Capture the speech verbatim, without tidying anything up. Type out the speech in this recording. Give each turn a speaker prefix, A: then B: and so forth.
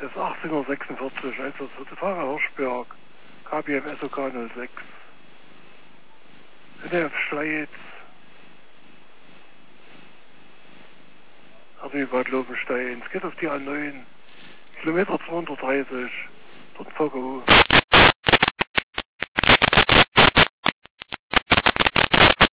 A: Es ist achtzehn Uhr sechsundvierzig, also zu Fahrer Hirschberg, K B M S O K null sechs. N F Schleiz, R B Bad Lobenstein, es geht auf die A neun, Kilometer zweihundertdreißig, dort V K U.